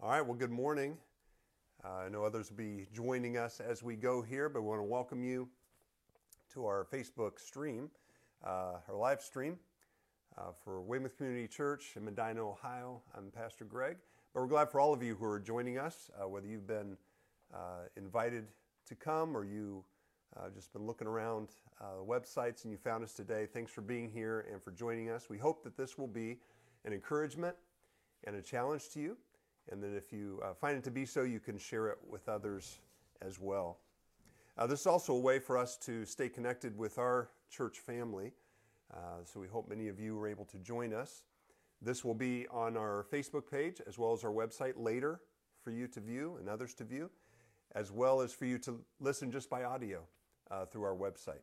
All right, well, good morning. I know others will be joining us as we go here, but we want to welcome you to our Facebook stream, our live stream for Weymouth Community Church in Medina, Ohio. I'm Pastor Greg, but we're glad for all of you who are joining us, whether you've been invited to come or you just been looking around the websites and you found us today. Thanks for being here and for joining us. We hope that this will be an encouragement and a challenge to you, and that if you find it to be so, you can share it with others as well. This is also a way for us to stay connected with our church family, so we hope many of you are able to join us. This will be on our Facebook page as well as our website later for you to view and others to view, as well as for you to listen just by audio through our website.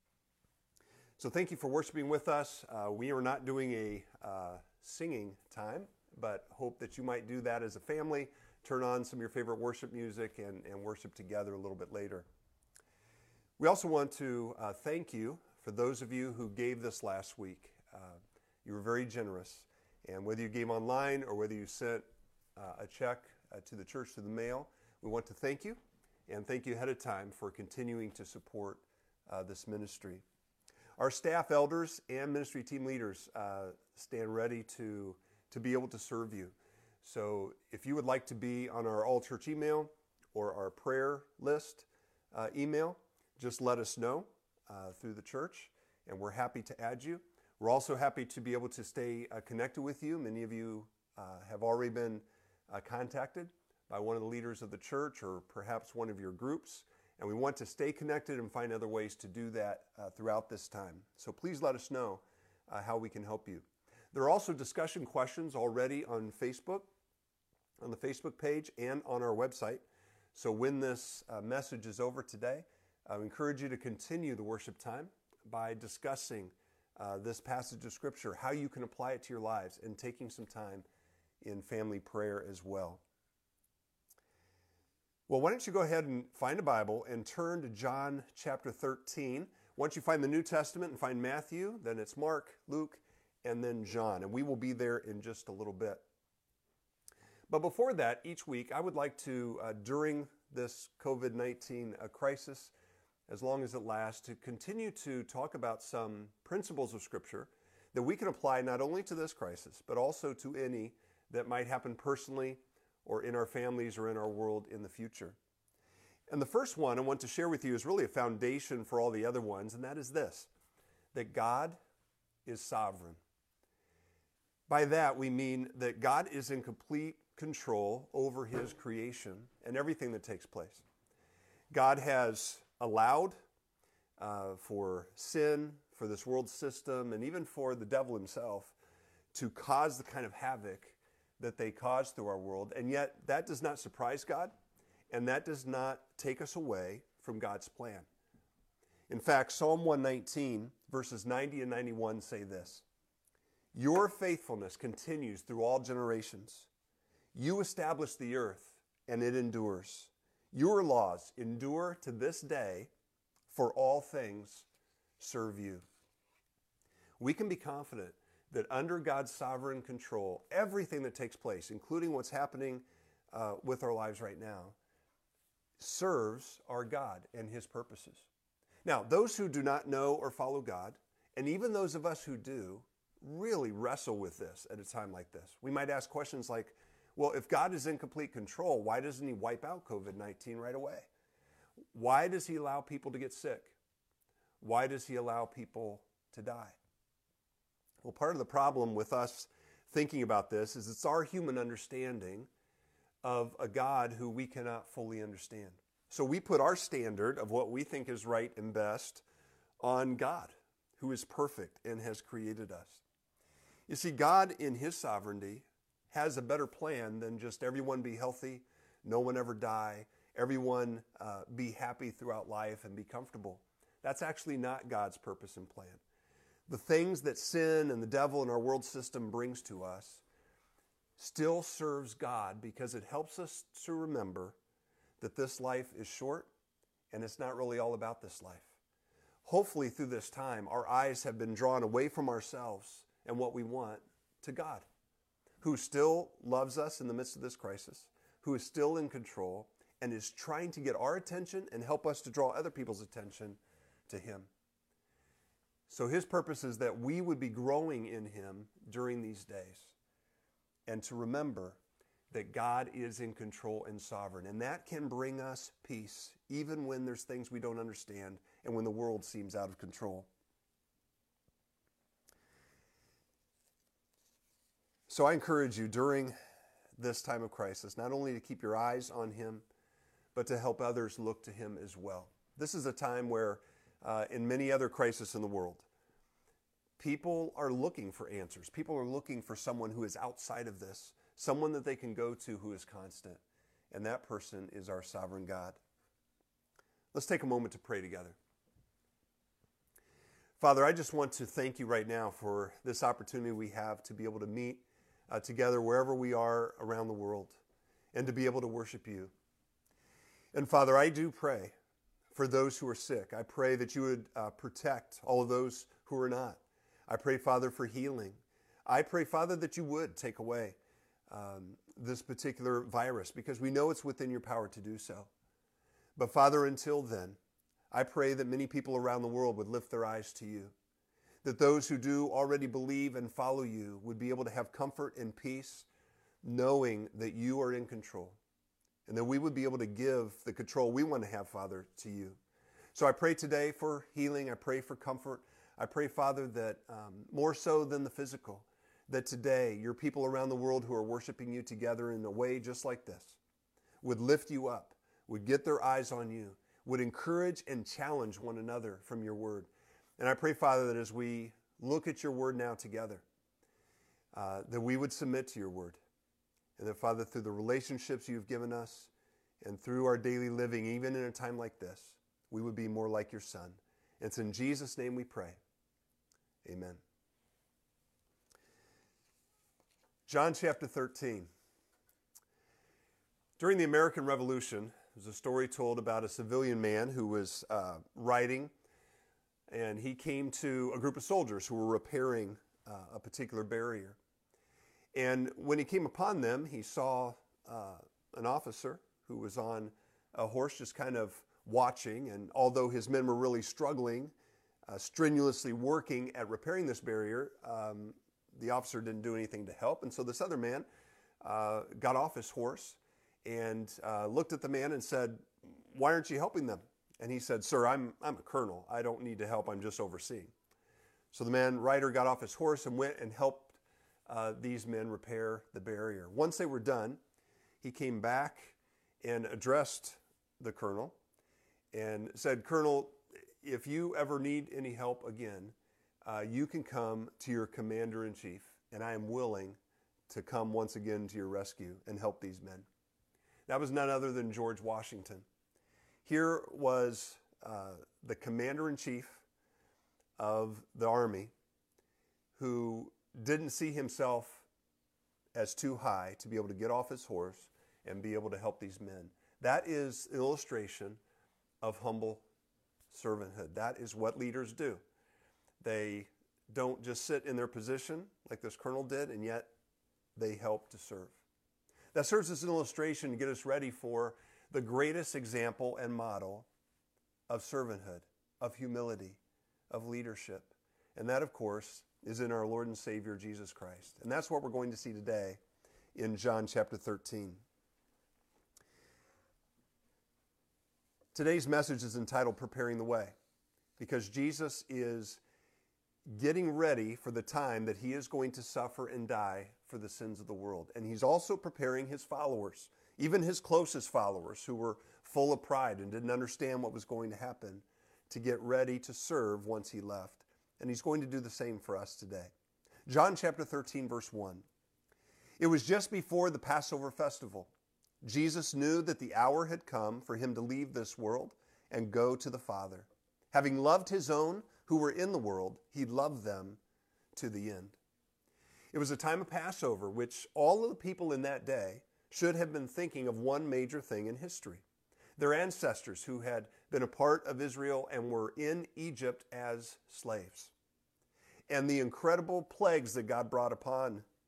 So thank you for worshiping with us. We are not doing a singing time, but hope that you might do that as a family. Turn on some of your favorite worship music and worship together a little bit later. We also want to thank you for those of you who gave this last week. You were very generous, and whether you gave online or whether you sent a check to the church through the mail, we want to thank you and thank you ahead of time for continuing to support this ministry. Our staff, elders, and ministry team leaders stand ready to be able to serve you. So if you would like to be on our all-church email or our prayer list email, just let us know through the church, and we're happy to add you. We're also happy to be able to stay connected with you. Many of you have already been contacted by one of the leaders of the church or perhaps one of your groups, and we want to stay connected and find other ways to do that throughout this time. So please let us know how we can help you. There are also discussion questions already on Facebook, on the Facebook page, and on our website. So when this message is over today, I encourage you to continue the worship time by discussing this passage of Scripture, how you can apply it to your lives, and taking some time in family prayer as well. Well, why don't you go ahead and find a Bible and turn to John chapter 13. Once you find the New Testament and find Matthew, then it's Mark, Luke, and then John, and we will be there in just a little bit. But before that, each week, I would like to, during this COVID-19 crisis, as long as it lasts, to continue to talk about some principles of Scripture that we can apply not only to this crisis, but also to any that might happen personally or in our families or in our world in the future. And the first one I want to share with you is really a foundation for all the other ones, and that is this, that God is sovereign. By that, we mean that God is in complete control over His creation and everything that takes place. God has allowed for sin, for this world system, and even for the devil himself to cause the kind of havoc that they cause through our world. And yet, that does not surprise God, and that does not take us away from God's plan. In fact, Psalm 119, verses 90 and 91 say this, "Your faithfulness continues through all generations. You establish the earth, and it endures. Your laws endure to this day, for all things serve you." We can be confident that under God's sovereign control, everything that takes place, including what's happening with our lives right now, serves our God and His purposes. Now, those who do not know or follow God, and even those of us who do, really wrestle with this at a time like this. We might ask questions like, well, if God is in complete control, why doesn't He wipe out COVID-19 right away? Why does He allow people to get sick? Why does He allow people to die? Well, part of the problem with us thinking about this is it's our human understanding of a God who we cannot fully understand. So we put our standard of what we think is right and best on God, who is perfect and has created us. You see, God in His sovereignty has a better plan than just everyone be healthy, no one ever die, everyone be happy throughout life and be comfortable. That's actually not God's purpose and plan. The things that sin and the devil and our world system brings to us still serves God because it helps us to remember that this life is short and it's not really all about this life. Hopefully through this time, our eyes have been drawn away from ourselves and what we want to God. who still loves us in the midst of this crisis, who is still in control, and is trying to get our attention and help us to draw other people's attention to him. So his purpose is that we would be growing in him during these days, and to remember that God is in control and sovereign. And that can bring us peace, even when there's things we don't understand and when the world seems out of control. So I encourage you during this time of crisis, not only to keep your eyes on him, but to help others look to him as well. This is a time where, in many other crises in the world, people are looking for answers. People are looking for someone who is outside of this, someone that they can go to who is constant. And that person is our sovereign God. Let's take a moment to pray together. Father, I just want to thank you right now for this opportunity we have to be able to meet together wherever we are around the world and to be able to worship you. And Father, I do pray for those who are sick. I pray that you would protect all of those who are not. I pray, Father, for healing. I pray, Father, that you would take away this particular virus, because we know it's within your power to do so. But Father, until then, I pray that many people around the world would lift their eyes to you, that those who do already believe and follow you would be able to have comfort and peace, knowing that you are in control, and that we would be able to give the control we want to have, Father, to you. So I pray today for healing. I pray for comfort. I pray, Father, that more so than the physical, that today your people around the world who are worshiping you together in a way just like this would lift you up, would get their eyes on you, would encourage and challenge one another from your word. And I pray, Father, that as we look at your word now together, that we would submit to your word. And that, Father, through the relationships you've given us and through our daily living, even in a time like this, we would be more like your Son. And it's in Jesus' name we pray. Amen. John chapter 13. During the American Revolution, there's a story told about a civilian man who was riding, and he came to a group of soldiers who were repairing a particular barrier. And when he came upon them, he saw an officer who was on a horse just kind of watching. And although his men were really struggling, strenuously working at repairing this barrier, the officer didn't do anything to help. And so this other man got off his horse and looked at the man and said, "Why aren't you helping them?" And he said, "Sir, I'm a colonel. I don't need to help. I'm just overseeing." So the rider got off his horse and went and helped these men repair the barrier. Once they were done, he came back and addressed the colonel and said, "Colonel, if you ever need any help again, you can come to your commander-in-chief, and I am willing to come once again to your rescue and help these men." That was none other than George Washington. Here was the commander-in-chief of the army who didn't see himself as too high to be able to get off his horse and be able to help these men. That is an illustration of humble servanthood. That is what leaders do. They don't just sit in their position like this colonel did, and yet they help to serve. That serves as an illustration to get us ready for the greatest example and model of servanthood, of humility, of leadership. And that, of course, is in our Lord and Savior, Jesus Christ. And that's what we're going to see today in John chapter 13. Today's message is entitled "Preparing the Way," because Jesus is getting ready for the time that he is going to suffer and die for the sins of the world. And he's also preparing his followers, even his closest followers who were full of pride and didn't understand what was going to happen, to get ready to serve once he left. And he's going to do the same for us today. John chapter 13, verse 1. It was just before the Passover festival. Jesus knew that the hour had come for him to leave this world and go to the Father. Having loved his own who were in the world, he loved them to the end. It was a time of Passover, which all of the people in that day should have been thinking of one major thing in history. Their ancestors who had been a part of Israel and were in Egypt as slaves. And the incredible plagues that God brought upon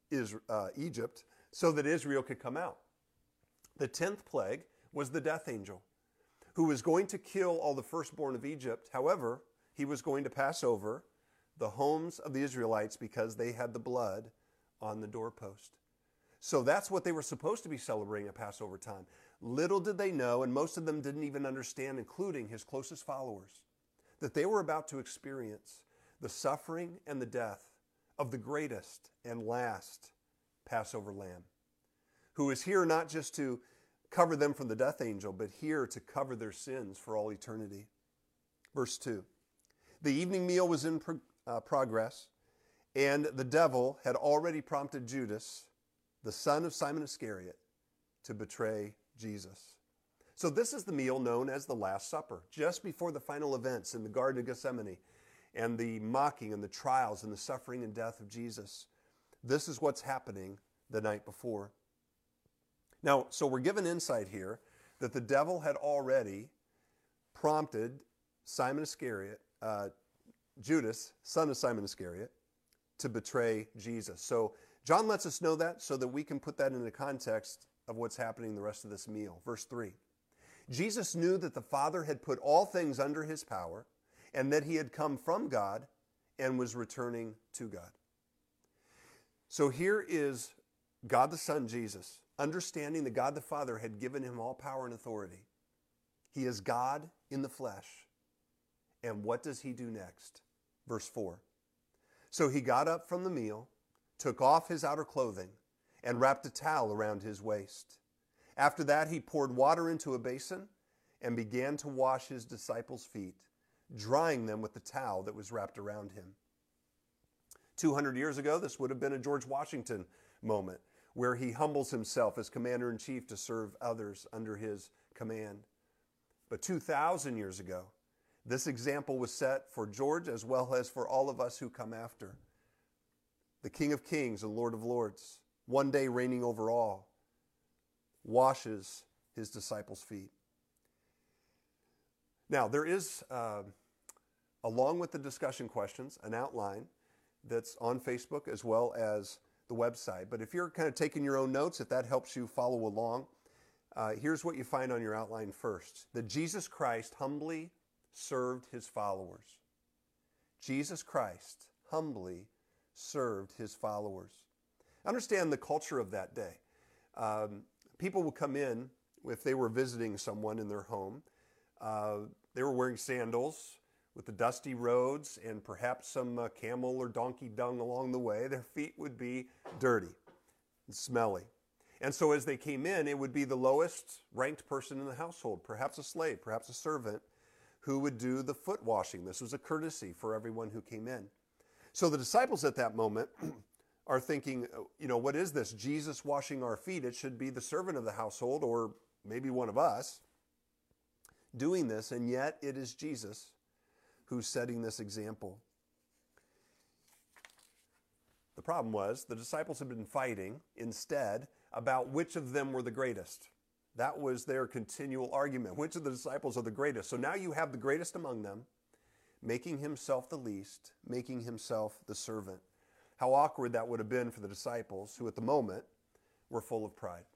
Egypt so that Israel could come out. The 10th plague was the death angel, who was going to kill all the firstborn of Egypt. However, he was going to pass over the homes of the Israelites because they had the blood on the doorpost. So that's what they were supposed to be celebrating at Passover time. Little did they know, and most of them didn't even understand, including his closest followers, that they were about to experience the suffering and the death of the greatest and last Passover lamb, who is here not just to cover them from the death angel, but here to cover their sins for all eternity. Verse 2, the evening meal was in progress, and the devil had already prompted Judas, the son of Simon Iscariot, to betray Jesus. So this is the meal known as the Last Supper, just before the final events in the Garden of Gethsemane and the mocking and the trials and the suffering and death of Jesus. This is what's happening the night before. Now, so we're given insight here that the devil had already prompted Simon Iscariot, Judas, son of Simon Iscariot, to betray Jesus. So John lets us know that so that we can put that in the context of what's happening the rest of this meal. Verse 3, Jesus knew that the Father had put all things under his power and that he had come from God and was returning to God. So here is God the Son, Jesus, understanding that God the Father had given him all power and authority. He is God in the flesh. And what does he do next? Verse 4. So he got up from the meal, took off his outer clothing, and wrapped a towel around his waist. After that, he poured water into a basin and began to wash his disciples' feet, drying them with the towel that was wrapped around him. 200 years ago, this would have been a George Washington moment, where he humbles himself as commander-in-chief to serve others under his command. But 2,000 years ago, this example was set for George as well as for all of us who come after. The King of Kings and Lord of Lords, one day reigning over all, washes his disciples' feet. Now, there is, along with the discussion questions, an outline that's on Facebook as well as the website. But if you're kind of taking your own notes, if that helps you follow along, here's what you find on your outline first. That Jesus Christ humbly served his followers. Jesus Christ humbly served his followers. Understand the culture of that day. People would come in if they were visiting someone in their home. They were wearing sandals with the dusty roads and perhaps some camel or donkey dung along the way. Their feet would be dirty and smelly. And so as they came in, it would be the lowest ranked person in the household, perhaps a slave, perhaps a servant, who would do the foot washing. This was a courtesy for everyone who came in. So the disciples at that moment are thinking, what is this? Jesus washing our feet. It should be the servant of the household or maybe one of us doing this, and yet it is Jesus who's setting this example. The problem was the disciples had been fighting instead about which of them were the greatest. That was their continual argument. Which of the disciples are the greatest? So now you have the greatest among them making himself the least, making himself the servant. How awkward that would have been for the disciples who at the moment were full of pride.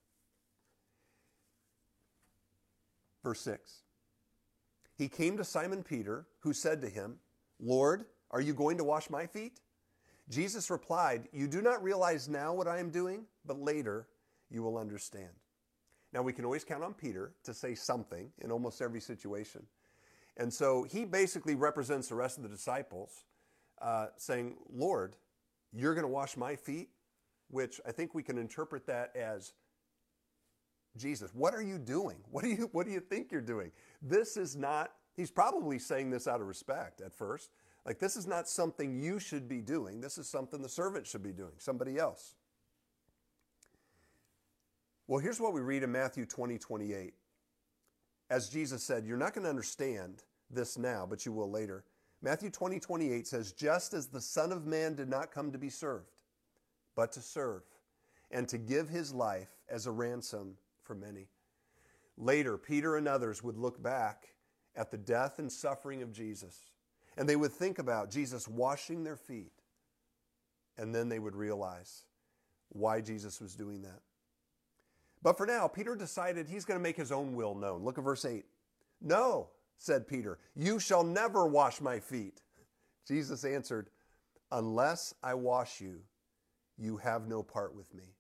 Verse 6. He came to Simon Peter, who said to him, Lord, are you going to wash my feet? Jesus replied, you do not realize now what I am doing, but later you will understand. Now we can always count on Peter to say something in almost every situation. And so he basically represents the rest of the disciples saying, Lord, you're going to wash my feet, which I think we can interpret that as, Jesus, what are you doing? What do you think you're doing? This is not, he's probably saying this out of respect at first. Like, this is not something you should be doing. This is something the servant should be doing, somebody else. Well, here's what we read in Matthew 20:28. As Jesus said, you're not going to understand this now, but you will later. Matthew 20:28 says, just as the Son of Man did not come to be served, but to serve, and to give his life as a ransom for many. Later, Peter and others would look back at the death and suffering of Jesus, and they would think about Jesus washing their feet, and then they would realize, why Jesus was doing that. But for now, Peter decided he's going to make his own will known. Look at verse 8. "No," said Peter, "you shall never wash my feet." Jesus answered, "Unless I wash you, you have no part with me."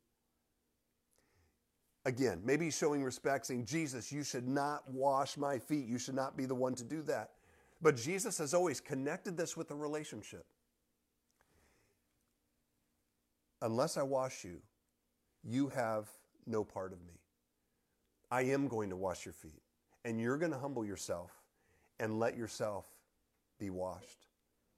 Again, maybe he's showing respect, saying, "Jesus, you should not wash my feet. You should not be the one to do that." But Jesus has always connected this with a relationship. "Unless I wash you, you have no part of me. I am going to wash your feet, and you're going to humble yourself and let yourself be washed."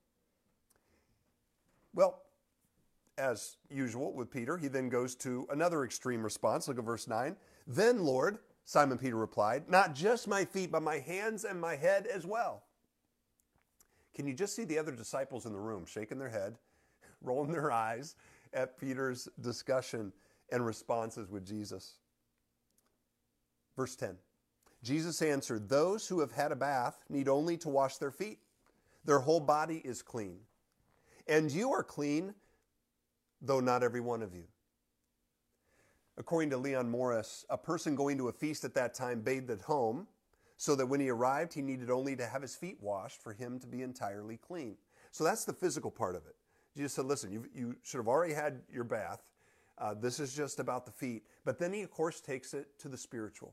Well, as usual with Peter, he then goes to another extreme response. Look at verse 9. "Then, Lord," Simon Peter replied, "not just my feet, but my hands and my head as well." Can you just see the other disciples in the room shaking their head, rolling their eyes at Peter's discussion and responses with Jesus? Verse 10. Jesus answered, "Those who have had a bath need only to wash their feet. Their whole body is clean. And you are clean, though not every one of you." According to Leon Morris, a person going to a feast at that time bathed at home, so that when he arrived, he needed only to have his feet washed for him to be entirely clean. So that's the physical part of it. Jesus said, listen, you should have already had your bath. This is just about the feet. But then he, of course, takes it to the spiritual.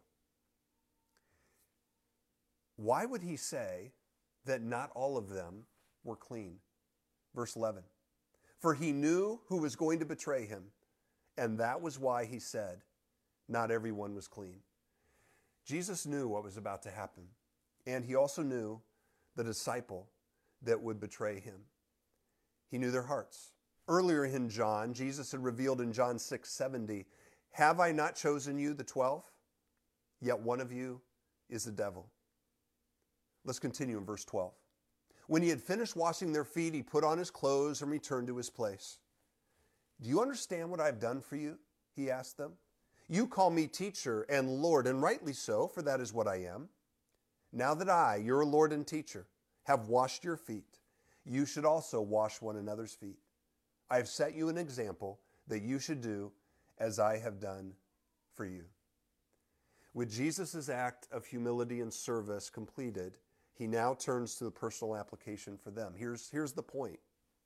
Why would he say that not all of them were clean? Verse 11. "For he knew who was going to betray him, and that was why he said, not everyone was clean." Jesus knew what was about to happen, and he also knew the disciple that would betray him. He knew their hearts. Earlier in John, Jesus had revealed in John 6:70, "Have I not chosen you, the 12? Yet one of you is the devil." Let's continue in verse 12. "When he had finished washing their feet, he put on his clothes and returned to his place. 'Do you understand what I have done for you?' he asked them. 'You call me teacher and Lord, and rightly so, for that is what I am. Now that I, your Lord and teacher, have washed your feet, you should also wash one another's feet. I have set you an example that you should do as I have done for you.'" With Jesus' act of humility and service completed, he now turns to the personal application for them. Here's the point.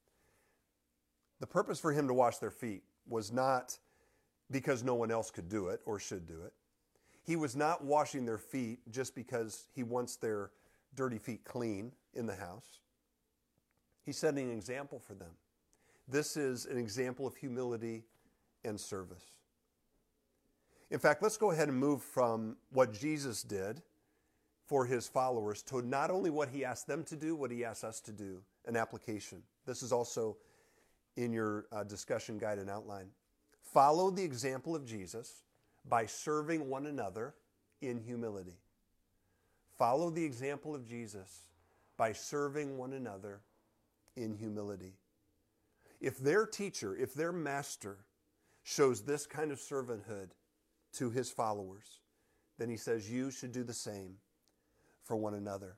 The purpose for him to wash their feet was not because no one else could do it or should do it. He was not washing their feet just because he wants their dirty feet clean in the house. He's setting an example for them. This is an example of humility and service. In fact, let's go ahead and move from what Jesus did for his followers to not only what he asked them to do, what he asks us to do, an application. This is also in your discussion guide and outline. Follow the example of Jesus by serving one another in humility. Follow the example of Jesus by serving one another in humility. If their teacher, if their master shows this kind of servanthood to his followers, then he says you should do the same for one another.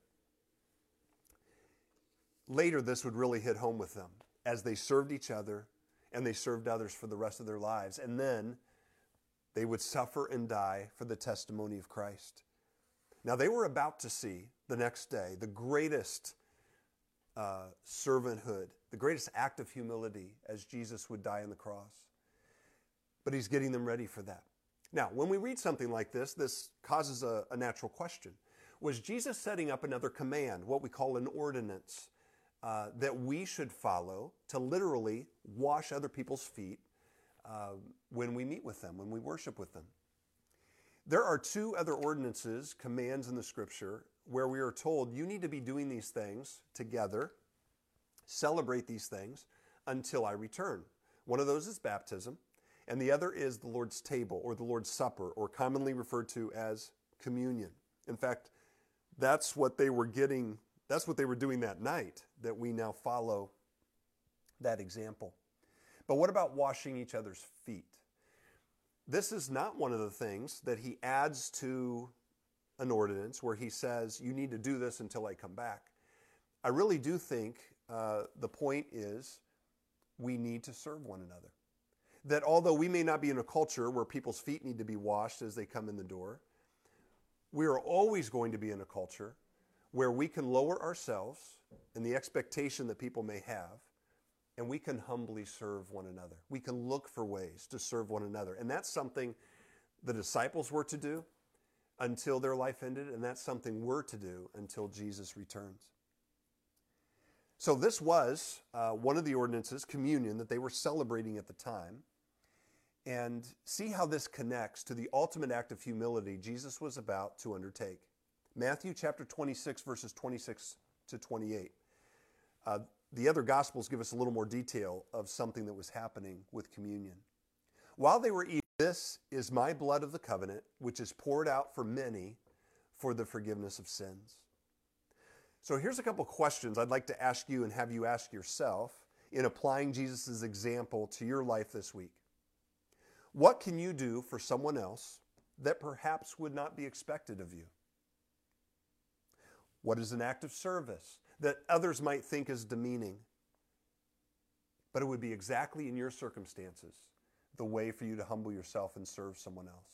Later, this would really hit home with them as they served each other and they served others for the rest of their lives. And then they would suffer and die for the testimony of Christ. Now, they were about to see the next day the greatest servanthood, the greatest act of humility as Jesus would die on the cross. But he's getting them ready for that. Now, when we read something like this, this causes a natural question. Was Jesus setting up another command, what we call an ordinance, that we should follow to literally wash other people's feet when we meet with them, when we worship with them? There are two other ordinances, commands in the Scripture, where we are told you need to be doing these things together, celebrate these things until I return. One of those is baptism, and the other is the Lord's table or the Lord's Supper, or commonly referred to as communion. In fact, that's what they were doing that night, that we now follow that example. But what about washing each other's feet? This is not one of the things that he adds to an ordinance where he says, you need to do this until I come back. I really do think the point is we need to serve one another. that although we may not be in a culture where people's feet need to be washed as they come in the door, we are always going to be in a culture where we can lower ourselves in the expectation that people may have, and we can humbly serve one another. We can look for ways to serve one another. And that's something the disciples were to do until their life ended, and that's something we're to do until Jesus returns. So this was one of the ordinances, communion, that they were celebrating at the time. And see how this connects to the ultimate act of humility Jesus was about to undertake. Matthew chapter 26, verses 26 to 28. The other Gospels give us a little more detail of something that was happening with communion. While they were eating, this is my blood of the covenant, which is poured out for many for the forgiveness of sins. So here's a couple questions I'd like to ask you and have you ask yourself in applying Jesus' example to your life this week. What can you do for someone else that perhaps would not be expected of you? What is an act of service that others might think is demeaning, but it would be exactly in your circumstances the way for you to humble yourself and serve someone else?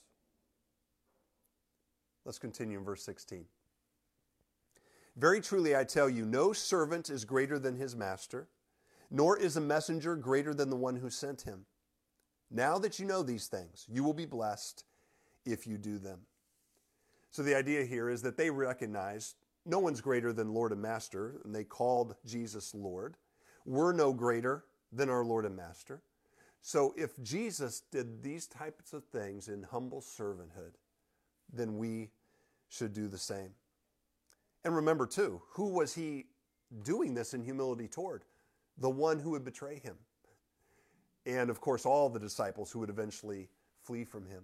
Let's continue in verse 16. Very truly I tell you, no servant is greater than his master, nor is a messenger greater than the one who sent him. Now that you know these things, you will be blessed if you do them. So the idea here is that they recognized no one's greater than Lord and Master, and they called Jesus Lord. We're no greater than our Lord and Master. So if Jesus did these types of things in humble servanthood, then we should do the same. And remember too, who was he doing this in humility toward? The one who would betray him. And of course, all the disciples who would eventually flee from him.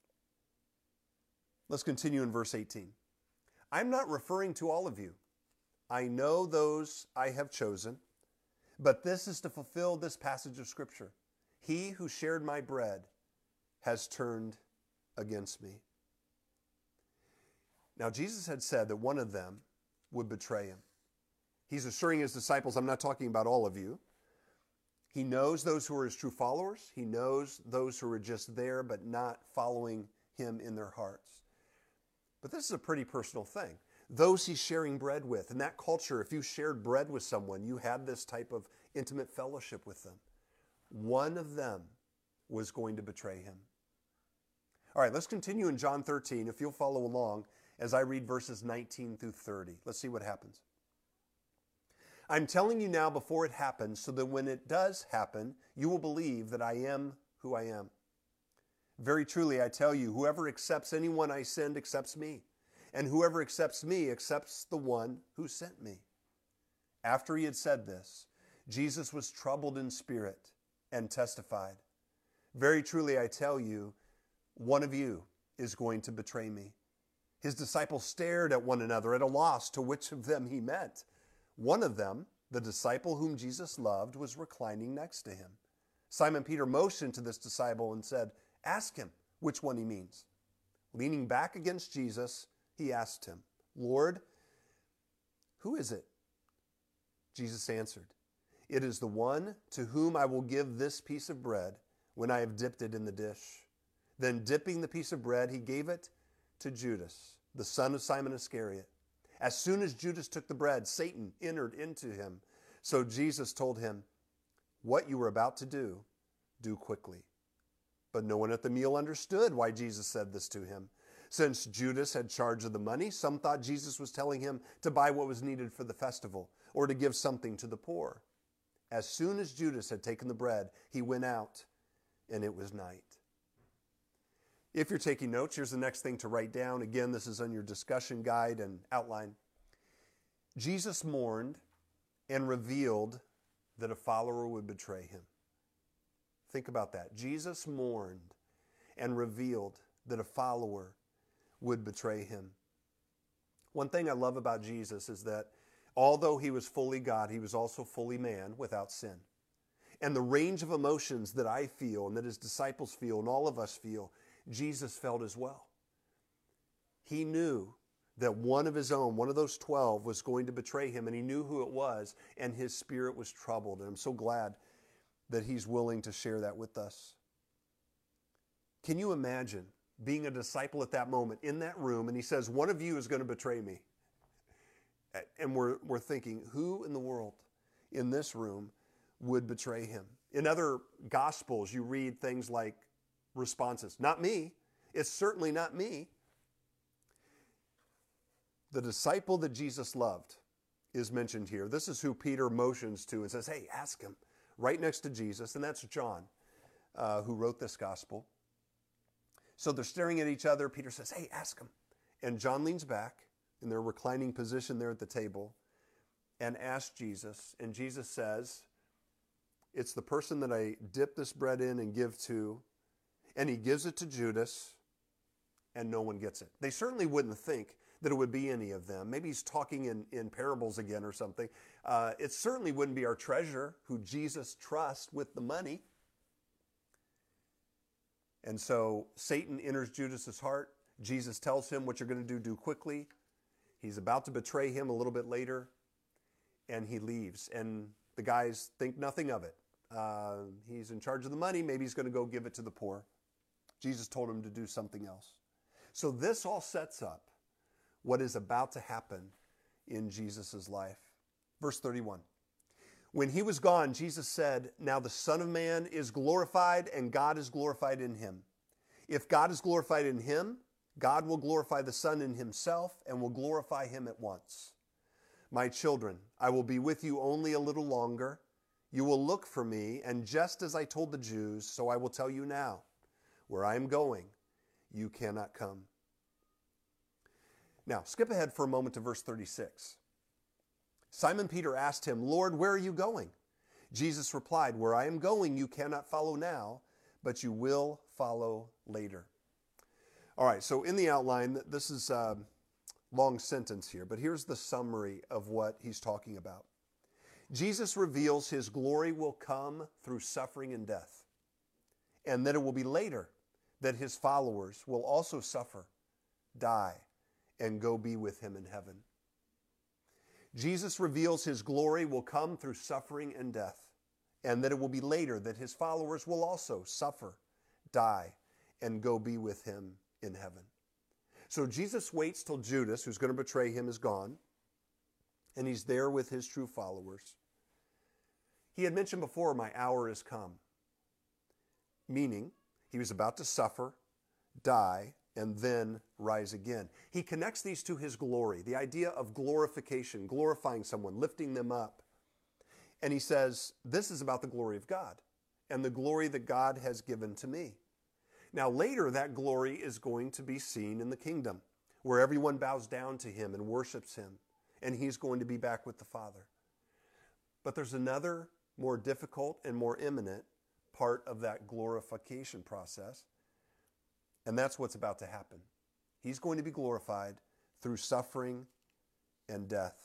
Let's continue in verse 18. I'm not referring to all of you. I know those I have chosen, but this is to fulfill this passage of Scripture. He who shared my bread has turned against me. Now, Jesus had said that one of them would betray him. He's assuring his disciples, I'm not talking about all of you. He knows those who are his true followers. He knows those who are just there but not following him in their hearts. But this is a pretty personal thing. Those he's sharing bread with. In that culture, if you shared bread with someone, you had this type of intimate fellowship with them. One of them was going to betray him. All right, let's continue in John 13, if you'll follow along as I read verses 19 through 30. Let's see what happens. I'm telling you now before it happens, so that when it does happen, you will believe that I am who I am. Very truly, I tell you, whoever accepts anyone I send accepts me, and whoever accepts me accepts the one who sent me. After he had said this, Jesus was troubled in spirit and testified, very truly, I tell you, one of you is going to betray me. His disciples stared at one another at a loss to which of them he meant. One of them, the disciple whom Jesus loved, was reclining next to him. Simon Peter motioned to this disciple and said, ask him which one he means. Leaning back against Jesus, he asked him, Lord, who is it? Jesus answered, it is the one to whom I will give this piece of bread when I have dipped it in the dish. Then dipping the piece of bread, he gave it to Judas, the son of Simon Iscariot. As soon as Judas took the bread, Satan entered into him. So Jesus told him, what you were about to do, do quickly. But no one at the meal understood why Jesus said this to him. Since Judas had charge of the money, some thought Jesus was telling him to buy what was needed for the festival or to give something to the poor. As soon as Judas had taken the bread, he went out, and it was night. If you're taking notes, here's the next thing to write down. Again, this is on your discussion guide and outline. Jesus mourned and revealed that a follower would betray him. Think about that. Jesus mourned and revealed that a follower would betray him. One thing I love about Jesus is that although he was fully God, he was also fully man without sin. And the range of emotions that I feel and that his disciples feel and all of us feel, Jesus felt as well. He knew that one of his own, one of those 12, was going to betray him, and he knew who it was, and his spirit was troubled. And I'm so glad that he's willing to share that with us. Can you imagine being a disciple at that moment in that room, and he says, one of you is going to betray me? And we're thinking, who in the world in this room would betray him? In other Gospels, you read things like responses. Not me. It's certainly not me. The disciple that Jesus loved is mentioned here. This is who Peter motions to and says, hey, ask him. Right next to Jesus, and that's John, who wrote this gospel. So they're staring at each other. Peter says, hey, ask him. And John leans back in their reclining position there at the table and asks Jesus. And Jesus says, it's the person that I dip this bread in and give to. And he gives it to Judas, and no one gets it. They certainly wouldn't think that it would be any of them. Maybe he's talking in parables again or something. It certainly wouldn't be our treasurer who Jesus trusts with the money. And so Satan enters Judas's heart. Jesus tells him what you're going to do quickly. He's about to betray him a little bit later, and he leaves. And the guys think nothing of it. He's in charge of the money. Maybe he's going to go give it to the poor. Jesus told him to do something else. So this all sets up what is about to happen in Jesus' life. Verse 31. When he was gone, Jesus said, now the Son of Man is glorified and God is glorified in him. If God is glorified in him, God will glorify the Son in himself and will glorify him at once. My children, I will be with you only a little longer. You will look for me, and just as I told the Jews, so I will tell you now, where I am going, you cannot come. Now, skip ahead for a moment to verse 36. Simon Peter asked him, Lord, where are you going? Jesus replied, where I am going, you cannot follow now, but you will follow later. All right, so in the outline, this is a long sentence here, but here's the summary of what he's talking about. Jesus reveals his glory will come through suffering and death, and that it will be later that his followers will also suffer, die, and go be with him in heaven. Jesus reveals his glory will come through suffering and death, and that it will be later that his followers will also suffer, die, and go be with him in heaven. So Jesus waits till Judas, who's going to betray him, is gone, and he's there with his true followers. He had mentioned before, my hour is come, meaning he was about to suffer, die, and then rise again. He connects these to his glory, the idea of glorification, glorifying someone, lifting them up. And he says, this is about the glory of God and the glory that God has given to me. Now later, that glory is going to be seen in the kingdom, where everyone bows down to him and worships him, and he's going to be back with the Father. But there's another more difficult and more imminent part of that glorification process, and that's what's about to happen. He's going to be glorified through suffering and death.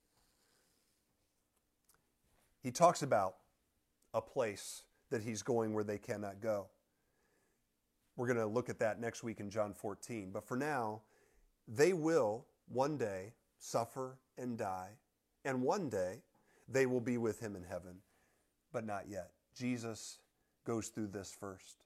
He talks about a place that he's going where they cannot go. We're going to look at that next week in John 14. But for now, they will one day suffer and die, and one day they will be with him in heaven, but not yet. Jesus goes through this first.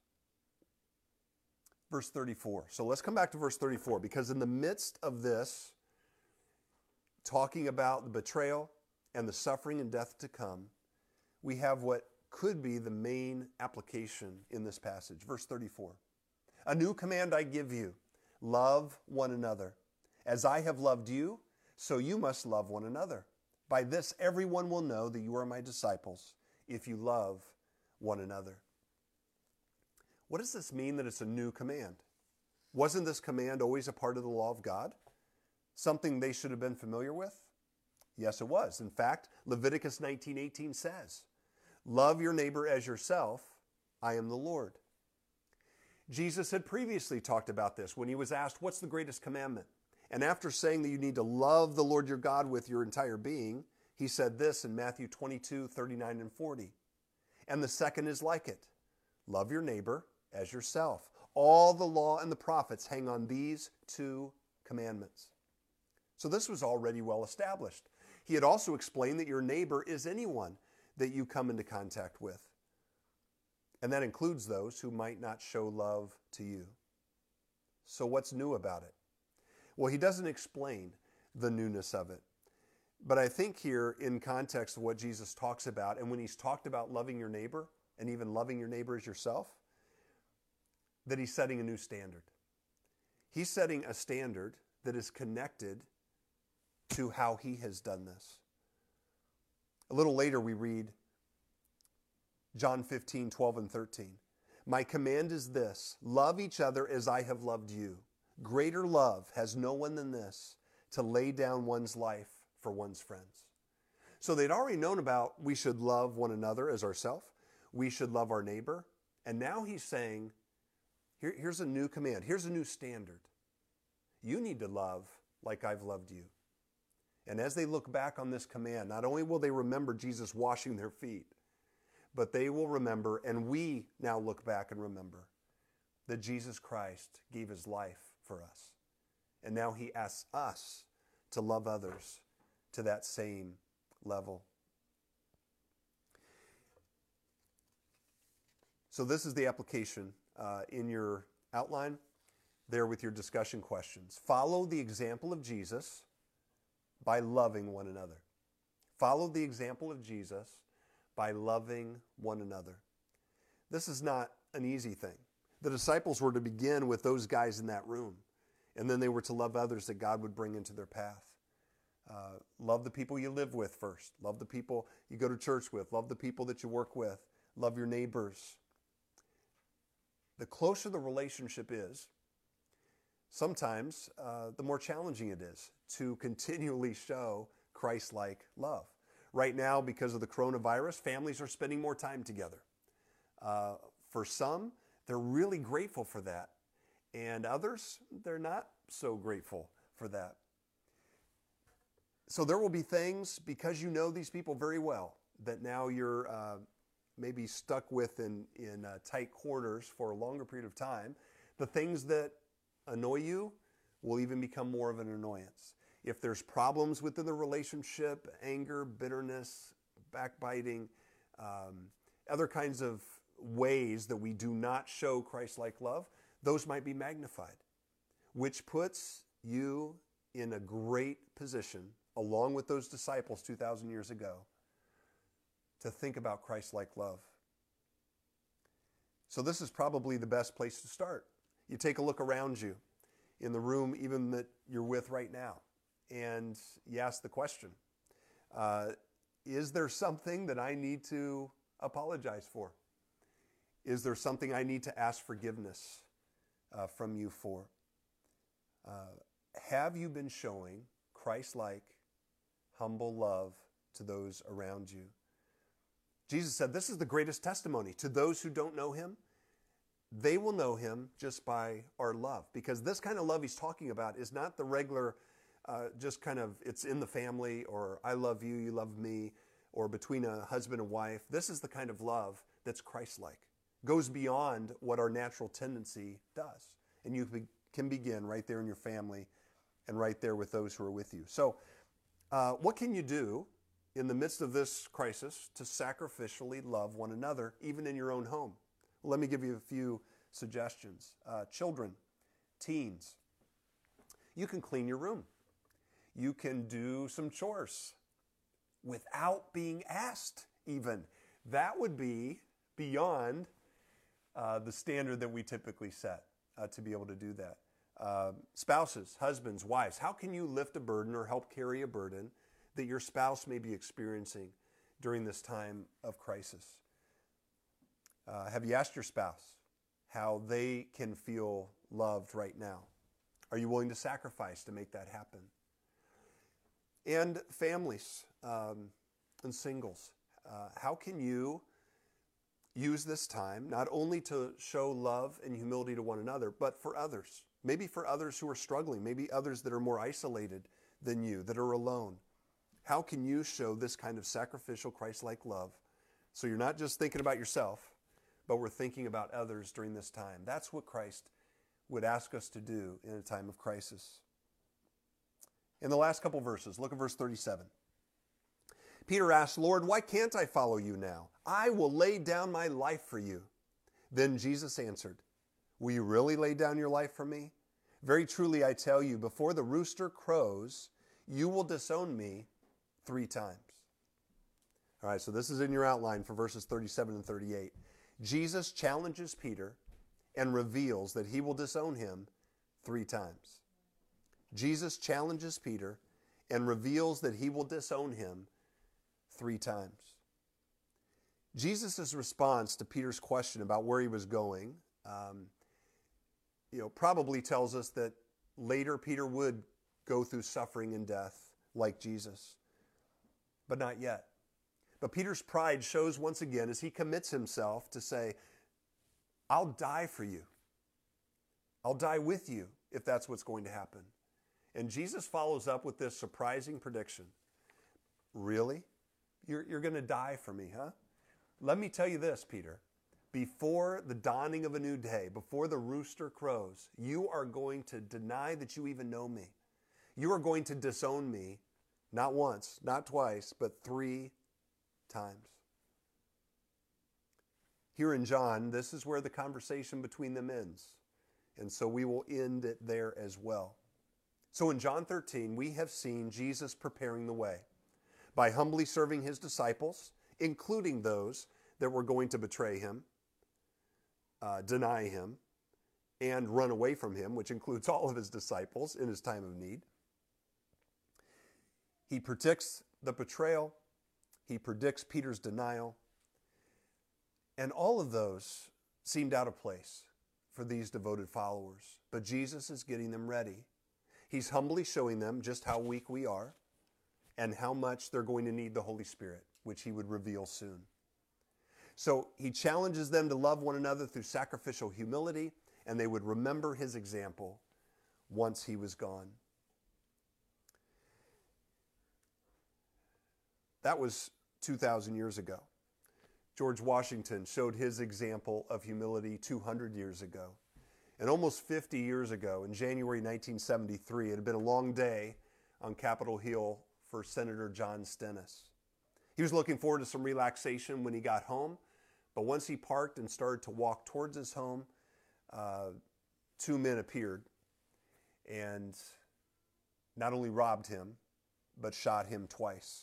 Verse 34. So let's come back to verse 34, because in the midst of this, talking about the betrayal and the suffering and death to come, we have what could be the main application in this passage. Verse 34. A new command I give you, love one another. As I have loved you, so you must love one another. By this everyone will know that you are my disciples, if you love one another. What does this mean that it's a new command? Wasn't this command always a part of the law of God? Something they should have been familiar with? Yes, it was. In fact, Leviticus 19:18 says, love your neighbor as yourself, I am the Lord. Jesus had previously talked about this when he was asked, what's the greatest commandment? And after saying that you need to love the Lord your God with your entire being, he said this in Matthew 22:39 and 40. And the second is like it. Love your neighbor as yourself. All the law and the prophets hang on these two commandments. So this was already well established. He had also explained that your neighbor is anyone that you come into contact with. And that includes those who might not show love to you. So what's new about it? Well, he doesn't explain the newness of it. But I think here, in context of what Jesus talks about, and when he's talked about loving your neighbor, and even loving your neighbor as yourself, that he's setting a new standard. He's setting a standard that is connected to how he has done this. A little later we read John 15, 12 and 13. My command is this, love each other as I have loved you. Greater love has no one than this, to lay down one's life for one's friends. So they'd already known about we should love one another as ourselves. We should love our neighbor. And now he's saying, here's a new command. Here's a new standard. You need to love like I've loved you. And as they look back on this command, not only will they remember Jesus washing their feet, but they will remember, and we now look back and remember, that Jesus Christ gave his life for us. And now he asks us to love others to that same level. So this is the application in your outline there with your discussion questions. Follow the example of Jesus by loving one another. Follow the example of Jesus by loving one another. This is not an easy thing. The disciples were to begin with those guys in that room, and then they were to love others that God would bring into their path. Love the people you live with first. Love the people you go to church with. Love the people that you work with. Love your neighbors. The closer the relationship is, sometimes the more challenging it is to continually show Christ-like love. Right now, because of the coronavirus, families are spending more time together. For some, they're really grateful for that. And others, they're not so grateful for that. So there will be things, because you know these people very well, that now you're maybe stuck with in tight quarters for a longer period of time. The things that annoy you will even become more of an annoyance. If there's problems within the relationship, anger, bitterness, backbiting, other kinds of ways that we do not show Christ-like love, those might be magnified, which puts you in a great position, along with those disciples 2,000 years ago, to think about Christ-like love. So this is probably the best place to start. You take a look around you in the room even that you're with right now, and you ask the question, is there something that I need to apologize for? Is there something I need to ask forgiveness from you for? Have you been showing Christ-like, humble love to those around you? Jesus said this is the greatest testimony. To those who don't know him, they will know him just by our love. Because this kind of love he's talking about is not the regular, just kind of, it's in the family, or I love you, you love me, or between a husband and wife. This is the kind of love that's Christ-like. Goes beyond what our natural tendency does. And you can begin right there in your family and right there with those who are with you. So what can you do in the midst of this crisis to sacrificially love one another, even in your own home? Well, let me give you a few suggestions. Children, teens, you can clean your room. You can do some chores without being asked even. That would be beyond the standard that we typically set to be able to do that. Spouses, husbands, wives, how can you lift a burden or help carry a burden that your spouse may be experiencing during this time of crisis? Have you asked your spouse how they can feel loved right now? Are you willing to sacrifice to make that happen? And families and singles, how can you use this time not only to show love and humility to one another, but for others? Maybe for others who are struggling, maybe others that are more isolated than you, that are alone. How can you show this kind of sacrificial Christ-like love so you're not just thinking about yourself, but we're thinking about others during this time? That's what Christ would ask us to do in a time of crisis. In the last couple verses, look at verse 37. Peter asked, Lord, why can't I follow you now? I will lay down my life for you. Then Jesus answered, will you really lay down your life for me? Very truly I tell you, before the rooster crows, you will disown me 3 times. All right, so this is in your outline for verses 37 and 38. Jesus challenges Peter and reveals that he will disown him 3 times. Jesus challenges Peter and reveals that he will disown him 3 times. Jesus' response to Peter's question about where he was going, probably tells us that later Peter would go through suffering and death like Jesus, but not yet. But Peter's pride shows once again as he commits himself to say, I'll die for you. I'll die with you if that's what's going to happen. And Jesus follows up with this surprising prediction. Really? You're going to die for me, huh? Let me tell you this, Peter. Before the dawning of a new day, before the rooster crows, you are going to deny that you even know me. You are going to disown me, not once, not twice, but 3 times. Here in John, this is where the conversation between them ends. And so we will end it there as well. So in John 13, we have seen Jesus preparing the way by humbly serving his disciples, including those that were going to betray him, deny him, and run away from him, which includes all of his disciples in his time of need. He predicts the betrayal. He predicts Peter's denial. And all of those seemed out of place for these devoted followers. But Jesus is getting them ready. He's humbly showing them just how weak we are and how much they're going to need the Holy Spirit, which he would reveal soon. So he challenges them to love one another through sacrificial humility, and they would remember his example once he was gone. That was 2,000 years ago. George Washington showed his example of humility 200 years ago. And almost 50 years ago, in January 1973, it had been a long day on Capitol Hill for Senator John Stennis. He was looking forward to some relaxation when he got home, but once he parked and started to walk towards his home, 2 men appeared and not only robbed him, but shot him twice.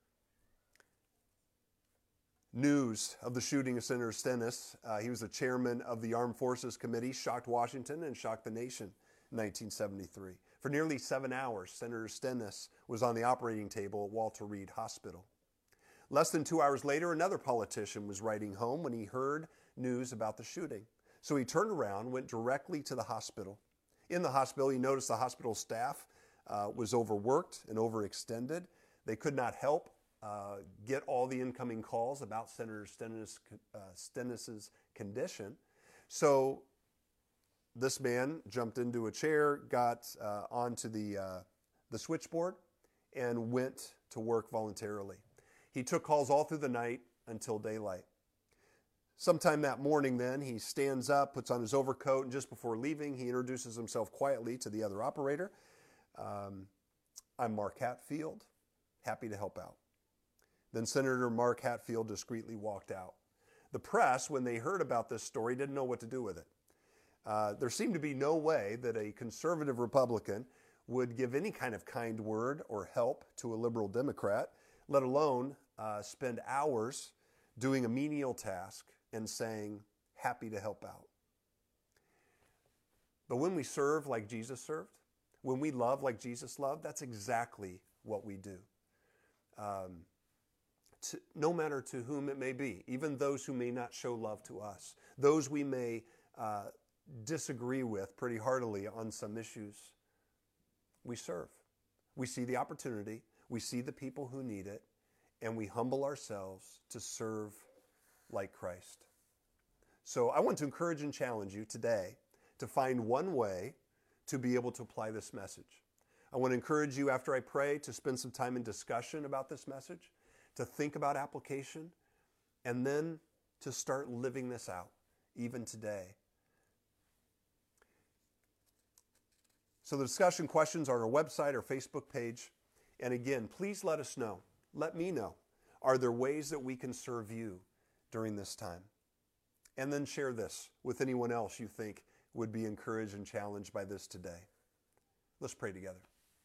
News of the shooting of Senator Stennis, he was the chairman of the Armed Forces Committee, shocked Washington and shocked the nation in 1973. For nearly 7 hours, Senator Stennis was on the operating table at Walter Reed Hospital. Less than 2 hours later, another politician was riding home when he heard news about the shooting. So he turned around, went directly to the hospital. In the hospital, he noticed the hospital staff was overworked and overextended. They could not help get all the incoming calls about Senator Stennis's condition. So this man jumped into a chair, got onto the switchboard, and went to work voluntarily. He took calls all through the night until daylight. Sometime that morning then, he stands up, puts on his overcoat, and just before leaving, he introduces himself quietly to the other operator. I'm Mark Hatfield, happy to help out. Then Senator Mark Hatfield discreetly walked out. The press, when they heard about this story, didn't know what to do with it. There seemed to be no way that a conservative Republican would give any kind of kind word or help to a liberal Democrat, let alone spend hours doing a menial task and saying, happy to help out. But when we serve like Jesus served, when we love like Jesus loved, that's exactly what we do. No matter to whom it may be, even those who may not show love to us, those we may disagree with pretty heartily on some issues, we serve. We see the opportunity, we see the people who need it, and we humble ourselves to serve like Christ. So I want to encourage and challenge you today to find one way to be able to apply this message. I want to encourage you after I pray to spend some time in discussion about this message, to think about application, and then to start living this out, even today. So the discussion questions are on our website or Facebook page. And again, please let us know. Let me know. Are there ways that we can serve you during this time? And then share this with anyone else you think would be encouraged and challenged by this today. Let's pray together.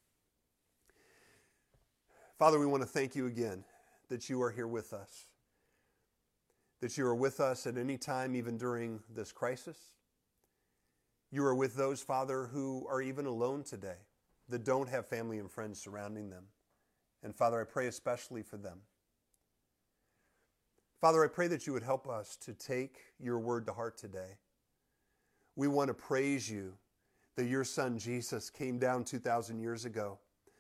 Father, we want to thank you again that you are here with us, that you are with us at any time, even during this crisis. You are with those, Father, who are even alone today, that don't have family and friends surrounding them. And Father, I pray especially for them. Father, I pray that you would help us to take your word to heart today. We want to praise you that your son Jesus came down 2,000 years ago,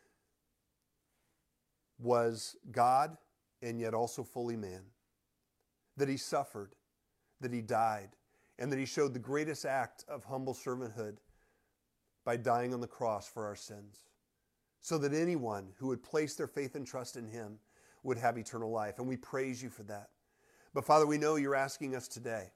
was God and yet also fully man, that he suffered, that he died, and that he showed the greatest act of humble servanthood by dying on the cross for our sins, so that anyone who would place their faith and trust in him would have eternal life. And we praise you for that. But Father, we know you're asking us today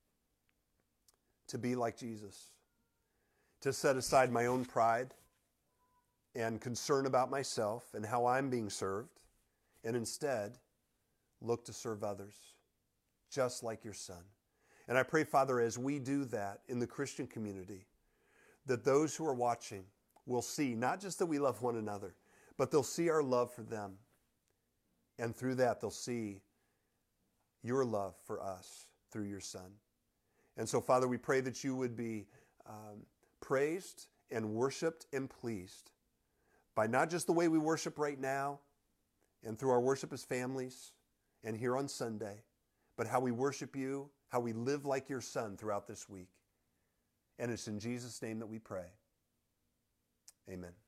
to be like Jesus, to set aside my own pride and concern about myself and how I'm being served, and instead look to serve others, just like your son. And I pray, Father, as we do that in the Christian community, that those who are watching will see not just that we love one another, but they'll see our love for them. And through that, they'll see your love for us through your son. And so, Father, we pray that you would be praised and worshiped and pleased by not just the way we worship right now and through our worship as families and here on Sunday, but how we worship you, how we live like your son throughout this week. And it's in Jesus' name that we pray. Amen.